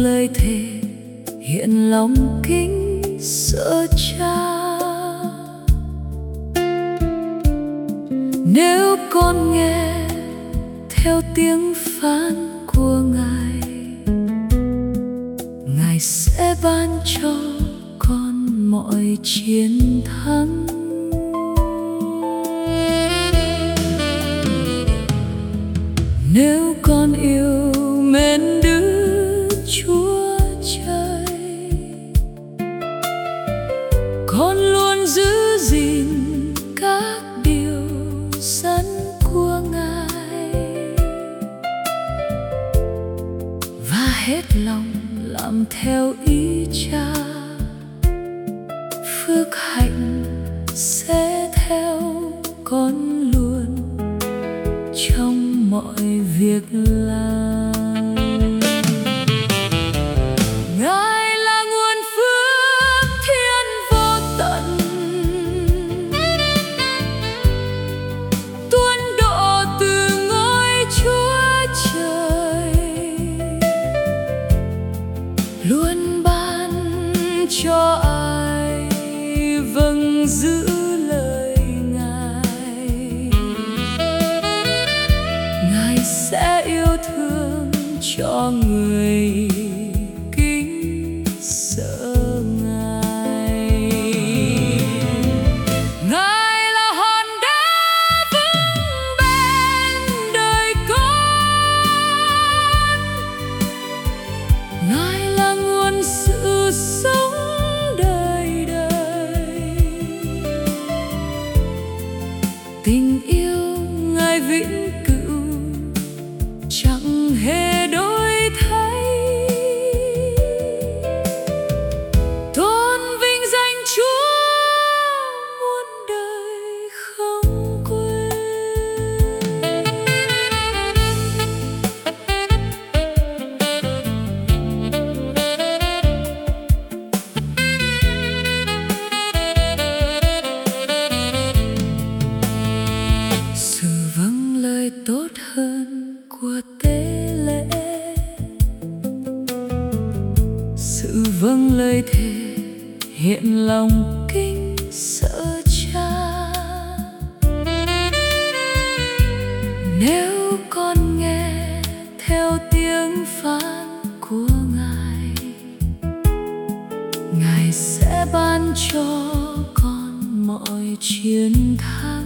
lời thề hiện lòng kính sợ cha. Nếu con nghe theo tiếng phán của Ngài, Ngài sẽ ban cho con mọi chiến thắng. Nếu con yêu mến Đức Chúa Trời, con luôn giữ gìn các điều dẫn của Ngài và hết lòng làm theo ý Cha. Phước hạnh sẽ theo con luôn trong mọi việc làm. Ngài là nguồn phước thiên vô tận, tuôn đổ từ ngôi Chúa Trời, luôn ban cho ai vâng giữ lời Ngài. Ngài sẽ yêu thương cho người kính sợ Ngài. Ngài là hòn đá vững bên đời con, Ngài là nguồn sự sống đời đời. Tình yêu Ngài vĩnh cửu chẳng hề đổi thay. Tôn vinh danh Chúa muôn đời không quên. Sự vâng lời tốt hơn của tế lễ, sự vâng lời thề hiện lòng kính sợ Cha. Nếu con nghe theo tiếng phán của Ngài, Ngài sẽ ban cho con mọi chiến thắng.